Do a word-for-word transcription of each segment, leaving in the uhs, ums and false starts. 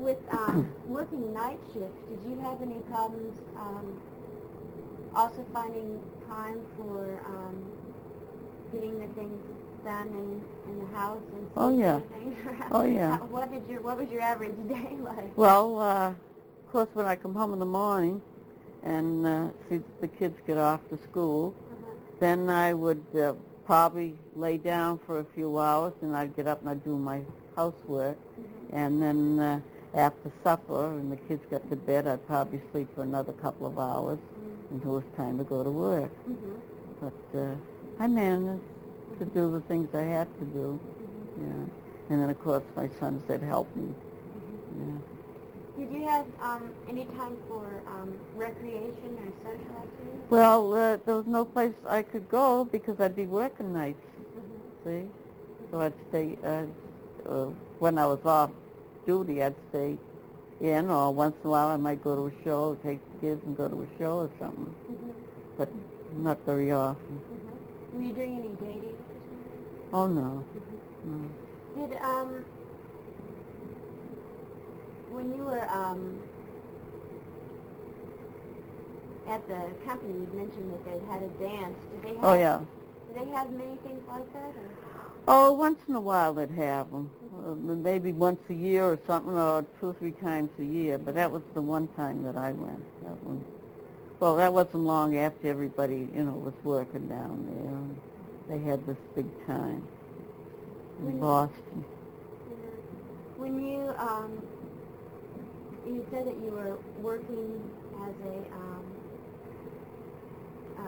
with um, working night shifts, did you have any problems um, also finding time for um, getting the things done in, in the house and Oh, yeah. things around? Oh, yeah. How, what did your What was your average day like? Well, uh, of course, when I come home in the morning and uh, see the kids get off to school, Uh-huh. then I would uh, probably lay down for a few hours, and I'd get up and I'd do my housework. Mm-hmm. And then uh, after supper and the kids got to bed, I'd probably sleep for another couple of hours Mm-hmm. until it was time to go to work. Mm-hmm. But uh, I managed to do the things I had to do. Mm-hmm. Yeah. And then, of course, my son said, help me. Mm-hmm. Yeah. Did you have um, any time for um, recreation or social activity? Well, uh, there was no place I could go because I'd be working nights, Mm-hmm. see? So I'd stay, uh, uh, when I was off duty, I'd stay in, or once in a while I might go to a show, take the kids and go to a show or something, Mm-hmm. but not very often. Mm-hmm. Were you doing any dating? Oh, no. Mm-hmm. no. Did, um, when you were um, at the company, you mentioned that they had a dance. Did they have, Oh, yeah. Did they have many things like that? Or? Oh, once in a while they'd have them. Uh, maybe once a year or something, or two or three times a year. But that was the one time that I went. That one. Well, that wasn't long after everybody, you know, was working down there. They had this big time in When- Boston. When you um, you said that you were working as a um, uh,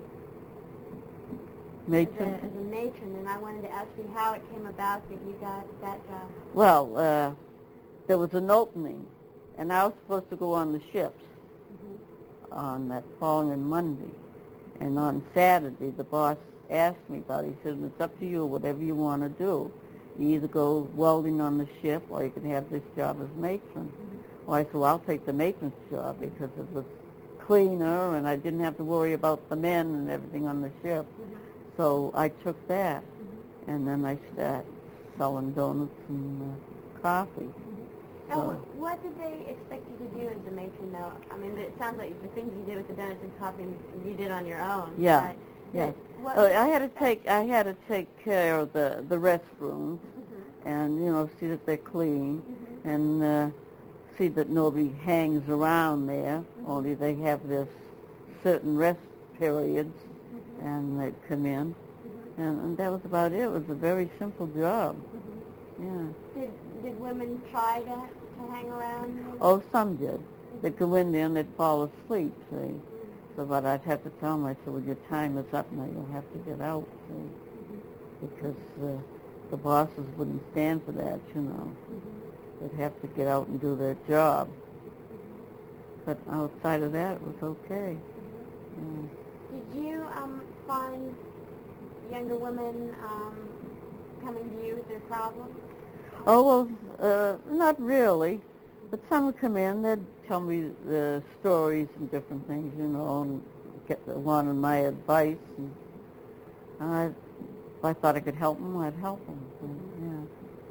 Matron? As a, as a matron, and I wanted to ask you how it came about that you got that job. Well, uh, there was an opening, and I was supposed to go on the ships Mm-hmm. on that following Monday. And on Saturday, the boss asked me about it. He said, it's up to you, whatever you want to do. You either go welding on the ship, or you can have this job as matron. Mm-hmm. Well, I said, well, I'll take the matron's job because it was cleaner, and I didn't have to worry about the men and everything on the ship. Mm-hmm. So I took that, Mm-hmm. and then I started selling donuts and uh, coffee. Mm-hmm. So, Oh, what did they expect you to do as a matron, though? I mean, it sounds like the things you did with the donuts and coffee you did on your own. Yeah, Right? yes. What Uh, did I they had to expect? take I had to take care of the the restrooms, Mm-hmm. and you know, see that they're clean, Mm-hmm. and uh, see that nobody hangs around there. Mm-hmm. Only they have this certain rest periods, Mm-hmm. and they'd come in, Mm-hmm. and, and that was about it. It was a very simple job. Mm-hmm. Yeah. Did did women try to to hang around? Oh, some did. They'd go in there and they'd fall asleep. See. So, but I'd have to tell them, I said, well, your time is up now. You'll have to get out, see, because uh, the bosses wouldn't stand for that, you know. Mm-hmm. They'd have to get out and do their job. But outside of that, it was okay. Mm-hmm. Did you um, find younger women um, coming to you with their problems? Yeah. Oh, well, uh, not really. But some would come in, they'd tell me the stories and different things, you know, and get the wanted my advice. And I, if I thought I could help them, I'd help them. Yeah.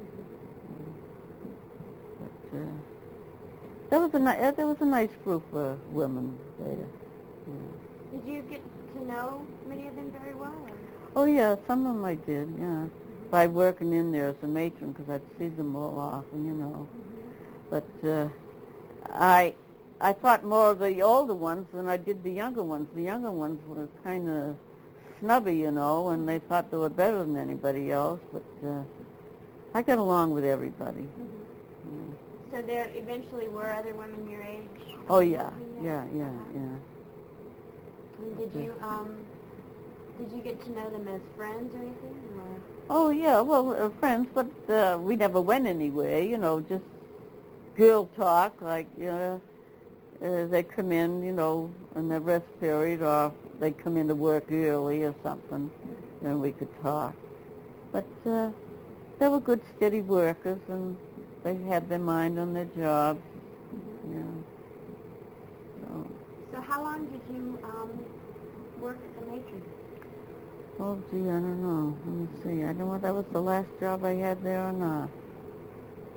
But uh, there was a ni- there was a nice group of women there. Yeah. Did you get to know many of them very well? Or? Oh yeah, some of them I did. Yeah, by working in there as a matron, because I'd see them more often, you know. But uh, I I thought more of the older ones than I did the younger ones. The younger ones were kind of snubby, you know, and they thought they were better than anybody else. But uh, I got along with everybody. Mm-hmm. Yeah. So there eventually were other women your age? Oh yeah, yeah, yeah, yeah. And did you um did you get to know them as friends or anything? Or? Oh yeah, well uh, friends, but uh, we never went anywhere. You know, just girl talk, like, you know, uh, they come in, you know, in their rest period, or they come in to work early or something, and we could talk. But uh, they were good, steady workers, and they had their mind on their jobs. Mm-hmm. Yeah. So, so how long did you um, work as a matron? oh, gee, I don't know. Let me see. I don't know if that was the last job I had there or not.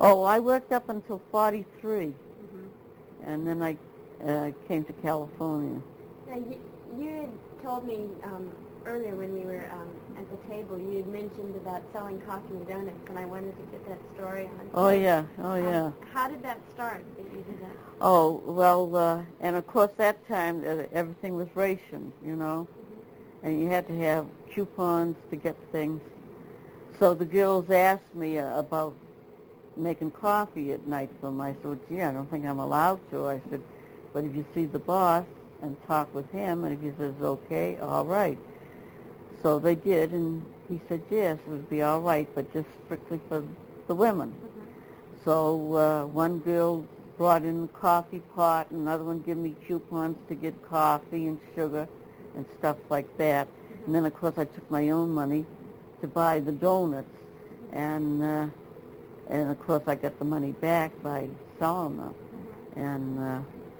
Oh, I worked up until forty-three, Mm-hmm. and then I uh, came to California. Now, you, you had told me um, earlier when we were um, at the table, you had mentioned about selling coffee and donuts, and I wanted to get that story on. Oh, yeah, oh, Um, yeah. How did that start, that you did that? Oh, well, uh, and of course that time uh, everything was rationed, you know, Mm-hmm. and you had to have coupons to get things. So the girls asked me uh, about making coffee at night for them. I said, gee, I don't think I'm allowed to. I said, but if you see the boss and talk with him, and if he says okay, all right. So they did, and he said yes, it would be all right, but just strictly for the women. Mm-hmm. So uh, one girl brought in a coffee pot, another one gave me coupons to get coffee and sugar and stuff like that. Mm-hmm. And then, of course, I took my own money to buy the donuts, and uh, and of course I got the money back by selling them. Mm-hmm. And uh,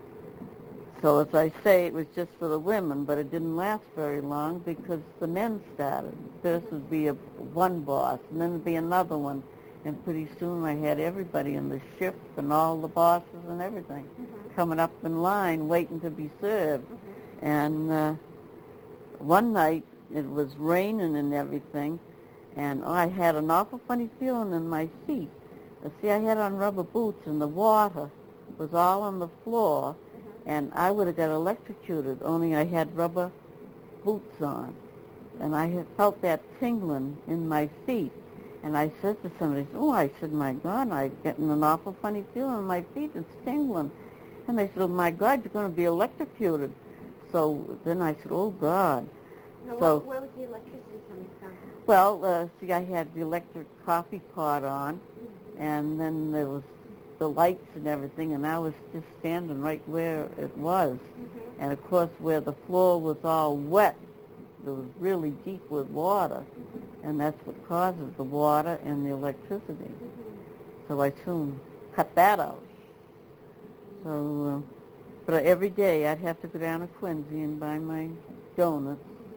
so, as I say, it was just for the women, but it didn't last very long because the men started. First would be a, one boss, and then there'd be another one. And pretty soon I had everybody in the ship and all the bosses and everything Mm-hmm. coming up in line waiting to be served. Mm-hmm. And uh, one night it was raining and everything, and oh, I had an awful funny feeling in my feet. Uh, see, I had on rubber boots, and the water was all on the floor, Mm-hmm. and I would have got electrocuted, only I had rubber boots on. And I had felt that tingling in my feet. And I said to somebody, oh, I said, my God, I'm getting an awful funny feeling in my feet. It's tingling. And they said, oh, my God, you're going to be electrocuted. So then I said, oh, God. Now, So, where, where was the electricity coming from? well, uh, see, I had the electric coffee pot on, Mm-hmm. and then there was the lights and everything, and I was just standing right where it was. Mm-hmm. And, of course, where the floor was all wet, it was really deep with water. Mm-hmm. And that's what causes the water and the electricity. Mm-hmm. So I soon cut that out. So, uh, but every day I'd have to go down to Quincy and buy my donuts.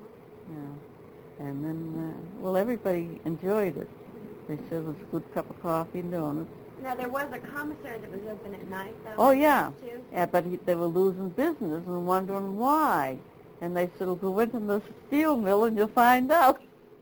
Yeah. And then, uh, well, everybody enjoyed it. They said it was a good cup of coffee and donuts. Now, there was a commissary that was open at night, though. Oh, yeah. Too? Yeah, but he, they were losing business and wondering why. And they said, well, go into the steel mill and you'll find out.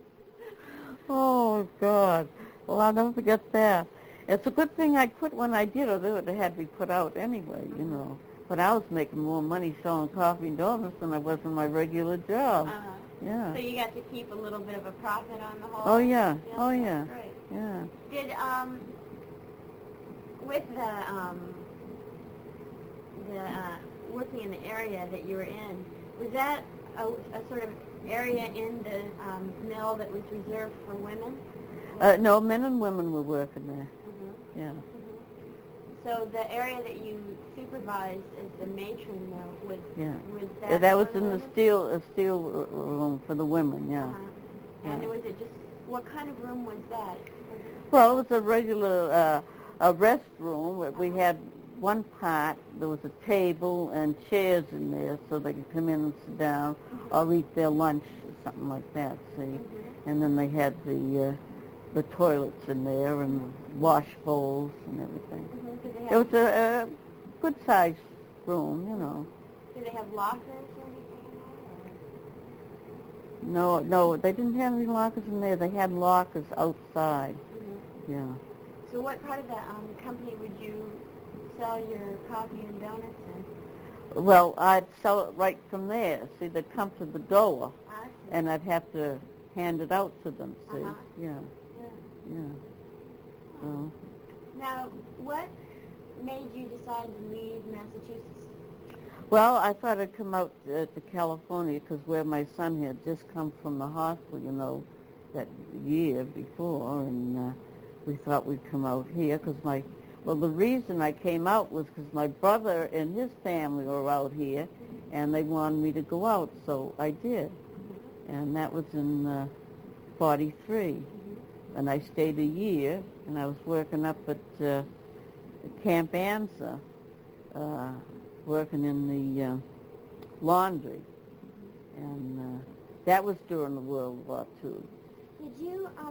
Oh, God. Well, I'll never forget that. It's a good thing I quit when I did, or they would have had me put out anyway, you know. But I was making more money selling coffee and donuts than I was in my regular job. Uh-huh. Yeah. So you got to keep a little bit of a profit on the whole? Oh, yeah. Yes, Oh, that's yeah. Great. Yeah. Did, um, with the, um, the, uh, working in the area that you were in, was that a, a sort of area in the um, mill that was reserved for women? Uh, no, men and women were working there. Mm-hmm. Yeah. Mm-hmm. So the area that you supervised as the matron mill was, Yeah. was Yeah, that that was for the in the women? steel uh, steel r- room for the women, yeah. Uh-huh. And Yeah. was it just, what kind of room was that? Was it, Well, it was a regular uh, a rest room. where We had one part, there was a table and chairs in there so they could come in and sit down mm-hmm. or eat their lunch or something like that, see. Mm-hmm. And then they had the uh, the toilets in there and the wash bowls and everything. Mm-hmm. Did they It have, was a, a good-sized room, you know. did they have lockers or anything? No, no, they didn't have any lockers in there. They had lockers outside. Mm-hmm. Yeah. So what part of the um, company would you sell your coffee and donuts in? Well, I'd sell it right from there. See, they'd come to the door, I see. and I'd have to hand it out to them, see. Uh-huh. Yeah, Yeah. yeah. So, Now, what made you decide to leave Massachusetts? well, I thought I'd come out uh, to California because where my son had just come from the hospital, you know, that year before, and uh, we thought we'd come out here because my, well, the reason I came out was because my brother and his family were out here, and they wanted me to go out, so I did. And that was in uh, forty-three. Mm-hmm. And I stayed a year, and I was working up at uh, Camp Anza, uh, working in the uh, laundry. And uh, that was during the World War Two. Did you um,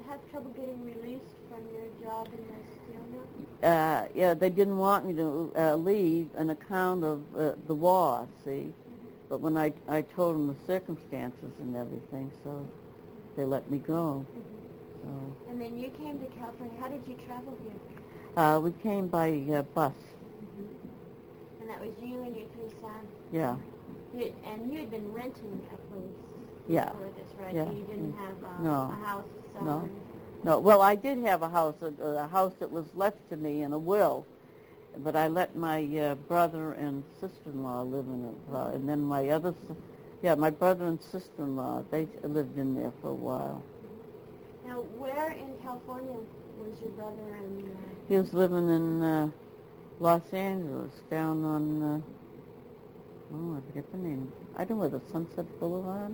have trouble getting released from your job in the steel mill? Uh, yeah, they didn't want me to uh, leave on account of uh, the war, see. But when I, I told them the circumstances and everything, so they let me go. Mm-hmm. So, and then you came to California. How did you travel here? uh, we came by uh, bus. Mm-hmm. And that was you and your three sons? Yeah. You, and you had been renting a place Yeah. before this, right? Yeah. So you didn't have uh, No. a house to sell? No. Or No. Well, I did have a house, a, a house that was left to me in a will. But I let my uh, brother and sister-in-law live in it, uh, and then my other, si- yeah, my brother and sister-in-law, they lived in there for a while. Now, where in California was your brother and? Uh, he was living in uh, Los Angeles, down on, uh, oh, I forget the name. I don't know, the Sunset Boulevard.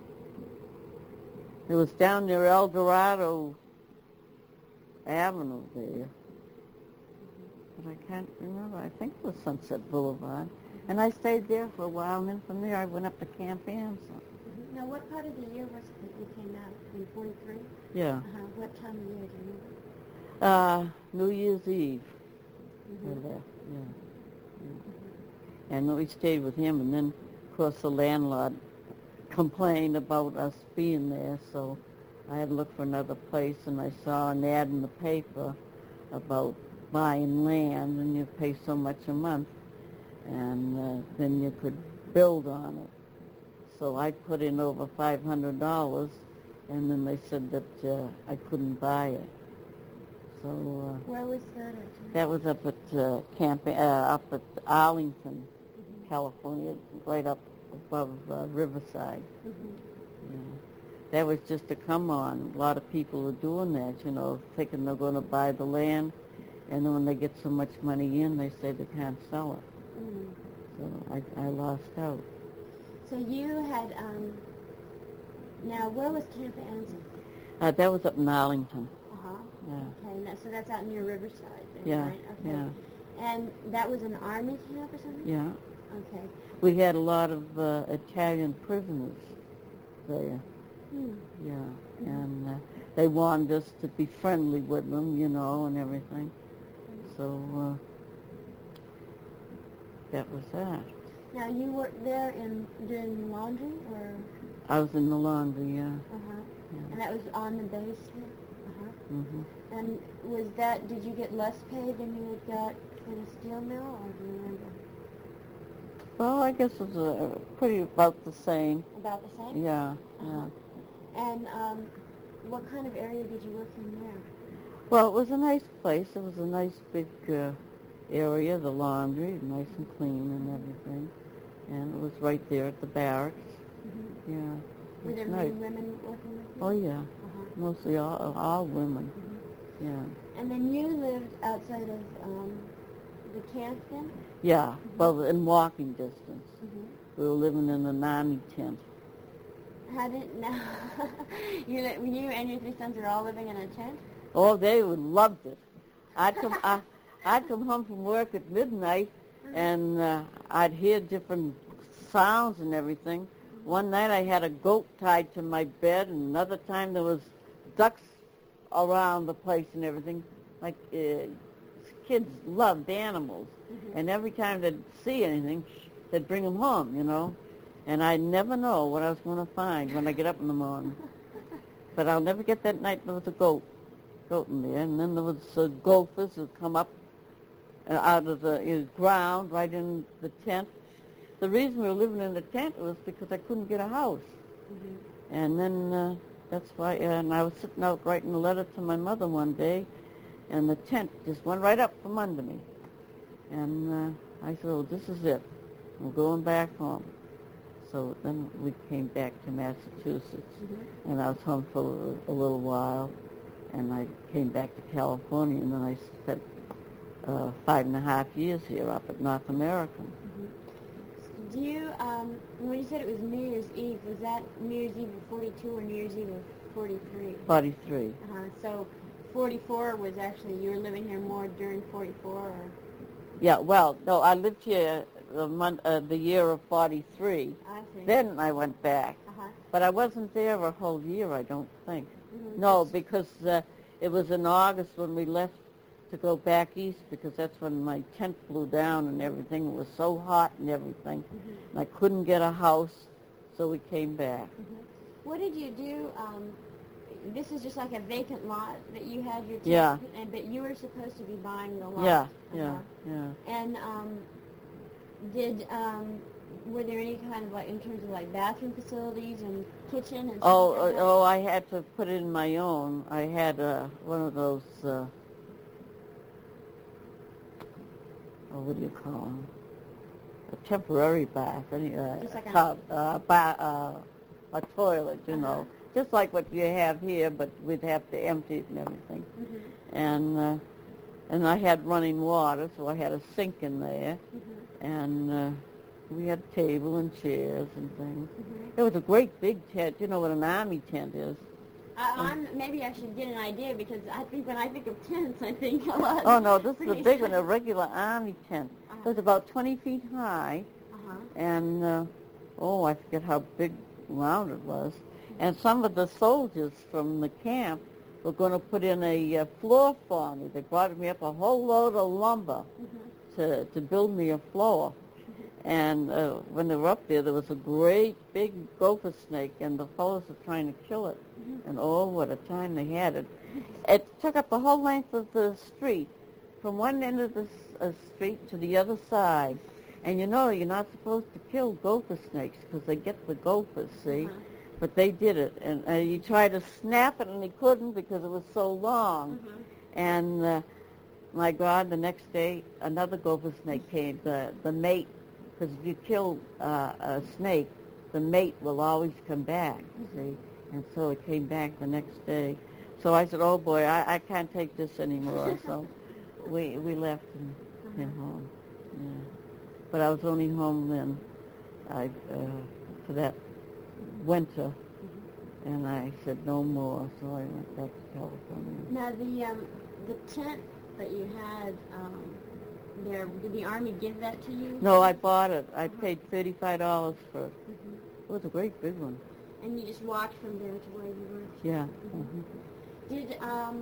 It was down near El Dorado Avenue there. But I can't remember. I think it was Sunset Boulevard. And I stayed there for a while, and then from there I went up to Camp Anson. Mm-hmm. Now, what part of the year was it that you came out? In forty-three? Yeah. Uh-huh. What time of year do you remember? Uh, New Year's Eve. Mm-hmm. We left, yeah. yeah. And we stayed with him, and then, of course, the landlord complained about us being there, so I had to look for another place, and I saw an ad in the paper about buying land, and you pay so much a month, and uh, then you could build on it. So I put in over five hundred dollars, and then they said that uh, I couldn't buy it. So uh, where was that at? that was up at uh, Camp, uh, up at Arlington, mm-hmm. California, right up above uh, Riverside. Mm-hmm. Yeah. That was just to come on. A lot of people are doing that, you know, thinking they're going to buy the land. And then when they get so much money in, they say they can't sell it. Mm. So I, I lost out. So you had, um, now where was Camp Anson? Uh, that was up in Arlington. Uh-huh. Yeah. Okay, now, so that's out near Riverside then, yeah. right? Okay. Yeah. And that was an army camp or something? Yeah. Okay. We had a lot of uh, Italian prisoners there. Hmm. Yeah. Mm-hmm. And uh, they wanted us to be friendly with them, you know, and everything. So uh, that was that. Now, you worked there in doing laundry, or? I was in the laundry, yeah. Uh-huh. Yeah. And that was on the base here? Uh-huh. Mm-hmm. And was that, did you get less pay than you had got for the steel mill, or do you remember? Well, I guess it was uh, pretty about the same. About the same? Yeah, uh-huh. yeah. And um, what kind of area did you work in there? Well, it was a nice place. It was a nice big uh, area, the laundry, nice and clean and everything. And it was right there at the barracks. Mm-hmm. Yeah. Were there nice. many women working with you? Oh, yeah. Uh-huh. Mostly all, all women. Mm-hmm. Yeah. And then you lived outside of um, the camp then? Yeah. Mm-hmm. Well, in walking distance. Mm-hmm. We were living in an army tent. How did, no. you, you and your three sons are all living in a tent? Oh, they would loved it. I'd come, I, I'd come home from work at midnight, and uh, I'd hear different sounds and everything. One night I had a goat tied to my bed, and another time there was ducks around the place and everything. Like uh, kids loved animals, mm-hmm. and every time they'd see anything, they'd bring them home, you know. And I'd never know what I was going to find when I get up in the morning. But I'll never get that night there was a goat. goat in there, and then there was uh, gophers who come up uh, out of the uh, ground right in the tent. The reason we were living in the tent was because I couldn't get a house. Mm-hmm. And then uh, that's why, uh, and I was sitting out writing a letter to my mother one day, and the tent just went right up from under me. And uh, I said, oh, this is it. I'm going back home. So then we came back to Massachusetts, mm-hmm. and I was home for a, a little while. And I came back to California, and then I spent uh, five and a half years here up at North American. Mm-hmm. Do you, um, when you said it was New Year's Eve, was that New Year's Eve of forty-two or New Year's Eve of forty-three? forty-three. Uh-huh. So forty-four was actually, you were living here more during forty-four? Or? Yeah, well, no, I lived here the, month, uh, the year of forty-three. I see. Then I went back. Uh-huh. But I wasn't there a whole year, I don't think. Mm-hmm. No, because uh, it was in August when we left to go back east, because that's when my tent blew down and everything. It was so hot and everything. Mm-hmm. And I couldn't get a house, so we came back. Mm-hmm. What did you do? Um, this is just like a vacant lot that you had your tent, Yeah. and but you were supposed to be buying the lot. Yeah, Uh-huh. yeah, yeah. And um, did um, were there any kind of like in terms of like bathroom facilities and kitchen and stuff Oh, like uh, that? oh! I had to put it in my own. I had uh, one of those. Uh, oh, what do you call them? A temporary bath, any uh, Just like a- tub, uh, ba- uh, a toilet, you Uh-huh. know, just like what you have here, but we'd have to empty it and everything. Mm-hmm. And uh, and I had running water, so I had a sink in there, Mm-hmm. and uh, we had a table and chairs and things. Mm-hmm. It was a great big tent. You know what an army tent is? I, I'm, maybe I should get an idea because I think when I think of tents, I think a lot. Oh, no, this is a pretty big one, a stuff. regular army tent. Uh-huh. It was about twenty feet high, Uh-huh. and, uh, oh, I forget how big round it was. And some of the soldiers from the camp were going to put in a uh, floor for me. They brought me up a whole load of lumber Mm-hmm. to, to build me a floor. And uh, when they were up there, there was a great big gopher snake, and the fellows were trying to kill it. Mm-hmm. And oh, what a time they had it. It took up the whole length of the street, from one end of the s- uh, street to the other side. And you know, you're not supposed to kill gopher snakes because they get the gophers, see? Uh-huh. But they did it. And uh, you tried to snap it, and he couldn't because it was so long. Mm-hmm. And uh, my God, the next day, another gopher snake came, the, the mate. Because if you kill uh, a snake, the mate will always come back, you see. And so it came back the next day. So I said, oh, boy, I, I can't take this anymore. So we we left and came home. Yeah. But I was only home then I, uh, for that winter. And I said, no more. So I went back to California. Now the um, the tent that you had um, there, did the Army give that to you? No, I bought it. I paid thirty-five dollars for it. Mm-hmm. It was a great big one. And you just walked from there to where you were? Yeah. Mhm. Mm-hmm. Did, um,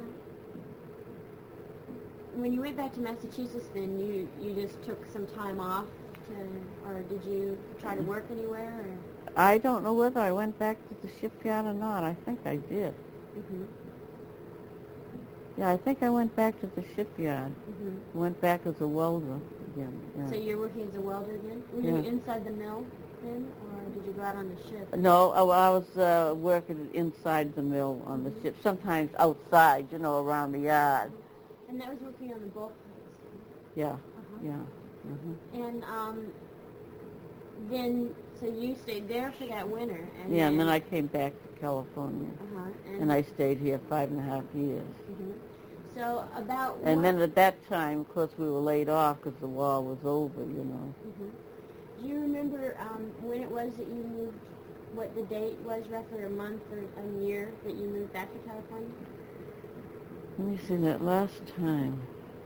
when you went back to Massachusetts then, you, you just took some time off to, or did you try to work anywhere? Or? I don't know whether I went back to the shipyard or not. I think I did. Mm-hmm. Yeah, I think I went back to the shipyard. Mm-hmm. Went back as a welder again. Yeah. So you're working as a welder again? Were Yeah. you inside the mill then, or did you go out on the ship? No, I, I was uh, working inside the mill on the ship. Sometimes outside, you know, around the yard. And that was working on the bulk tanks. Yeah, Uh-huh. yeah. hmm And um, then, so you stayed there for that winter. And Yeah, then, and then I came back to California, Uh-huh. And, and I stayed here five and a half years. Mhm. So about And what, then at that time, of course, we were laid off because the war was over, you know. Mhm. Do you remember um, when it was that you moved, what the date was, roughly a month or a year that you moved back to California? Let me see that last time.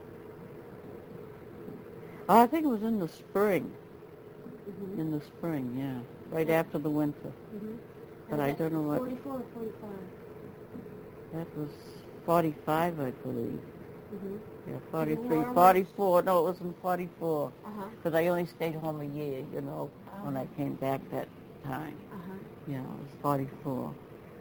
Oh, I think it was in the spring. Mm-hmm. In the spring, yeah. Right after the winter. Mm-hmm. But I don't know what... forty-four or forty-five? That was forty-five, I believe. Mm-hmm. Yeah, forty-three, War was- forty-four. No, it wasn't forty-four. Uh-huh. Because I only stayed home a year, you know, when I Oh. came back that time. Uh-huh. Yeah, it was forty-four.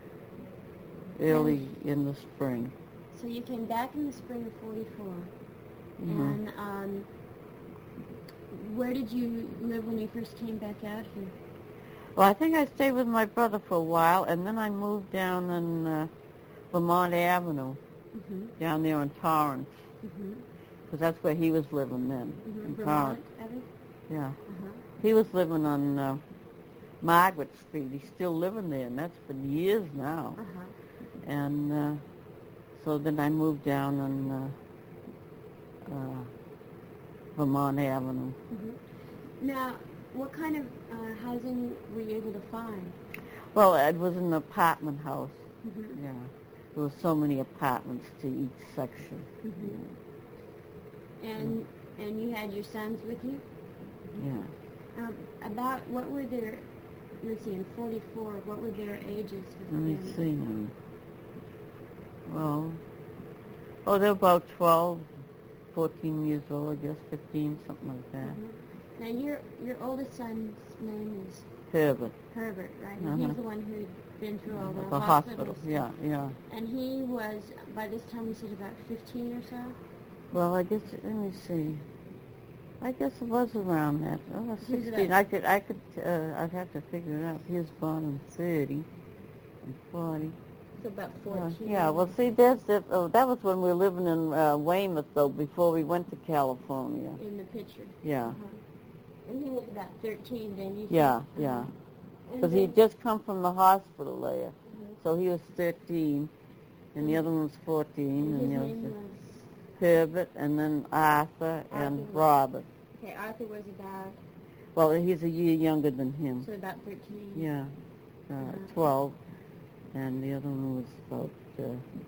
Early in the spring. So you came back in the spring of forty-four. Mhm. And um, where did you live when you first came back out here? Well, I think I stayed with my brother for a while, and then I moved down in uh, Vermont Avenue, Mm-hmm. down there in Torrance, Mm-hmm. because that's where he was living then, Mm-hmm. in Vermont, Torrance. Evan? Yeah. Uh-huh. He was living on uh, Margaret Street. He's still living there, and that's been years now. Uh-huh. And uh, so then I moved down on uh, uh, Vermont Avenue. Mm-hmm. Now, what kind of uh, housing were you able to find? Well, it was an apartment house. Mm-hmm. Yeah. There were so many apartments to each section. Mm-hmm. And and you had your sons with you? Yeah. Um, about what were their, let's see, in forty-four, what were their ages? Let me see now. well, oh, they're about twelve, fourteen years old, I guess, fifteen, something like that. Mm-hmm. Now, your your oldest son's name is Herbert. Herbert, right? And Uh-huh. he's the one who'd been through all the, The hospitals. hospital, yeah, yeah. And he was, by this time, you said about fifteen or so? Well, I guess, let me see. I guess it was around that. Oh, He was sixteen. about- I could, I could, uh, I'd have to figure it out. He was born in thirty and forty. So about Uh, fourteen. yeah, well, see, there's the, oh, that was when we were living in uh, Weymouth, though, before we went to California. In the picture. Yeah, Uh-huh. And he was about thirteen then, you said? yeah, Uh-huh. yeah. And Because he'd then- just come from the hospital there. Mhm. So he was thirteen, and the other one was fourteen, And and his the name other was... Herbert, and then Arthur and Arthur. Robert. Okay, Arthur was about, Well, he's a year younger than him. so about thirteen. Yeah, uh, Uh-huh. twelve, and the other one was about uh,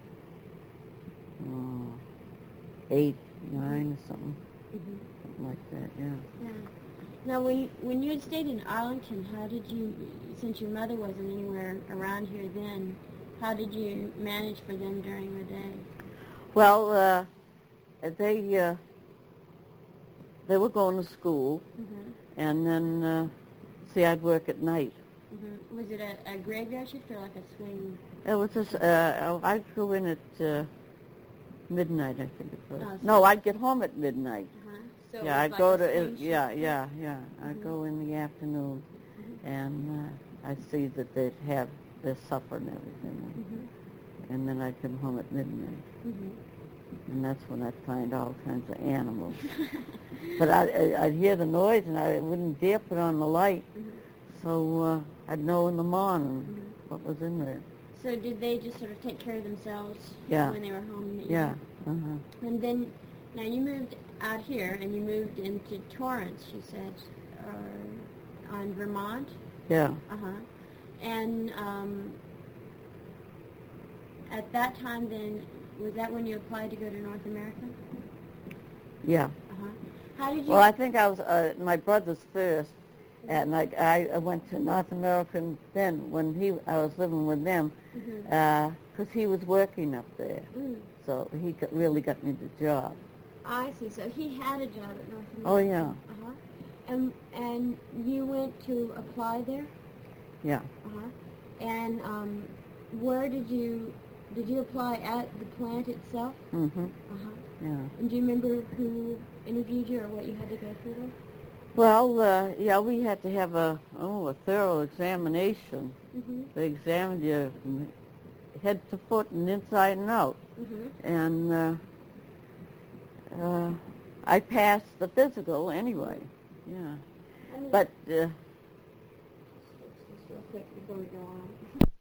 oh, eight, nine, or something, Mhm. something like that. Yeah. Yeah. Now, when you, when you had stayed in Arlington, how did you, since your mother wasn't anywhere around here then, how did you manage for them during the day? Well, uh, they uh, they were going to school, Mm-hmm. and then uh, see, I'd work at night. Mm-hmm. Was it a, a graveyard shift or like a swing? It was just uh, I'd go in at uh, midnight, I think it was. Oh, so- No, I'd get home at midnight. Uh-huh. So it Yeah, was I'd like go a to swing it, shift? yeah, yeah, yeah. I'd Mhm. go in the afternoon, Mhm. and uh, I'd see that they'd have their supper and everything, Mhm. and then I'd come home at midnight, Mhm. and that's when I'd find all kinds of animals. But I, I, I'd hear the noise, and I wouldn't dare put on the light, Mhm. so uh, I'd know in the morning Mhm. what was in there. So did they just sort of take care of themselves Yeah. when they were home? in the Yeah. evening? Uh-huh. And then, now you moved out here, and you moved into Torrance, you said, or on Vermont. Yeah. Uh-huh. And um, at that time, then, was that when you applied to go to North America? Yeah. Uh-huh. How did you... Well, I think I was uh, my brother's first, and I, I I went to North American then when he I was living with them, Mhm. because he was working up there, Mm. so he got, really got me the job. I see. So he had a job at North America. Oh yeah, Uh-huh. And, and you went to apply there? yeah. Uh-huh. And um, where did you... Did you apply at the plant itself? Mhm. Uh-huh. Yeah. And do you remember who interviewed you or what you had to go through there? Well, uh, yeah, we had to have a oh a thorough examination. Mm-hmm. They examined you from head to foot and inside and out, Mm-hmm. and uh, uh, I passed the physical anyway. Yeah, but. Uh, Just real quick before we go on.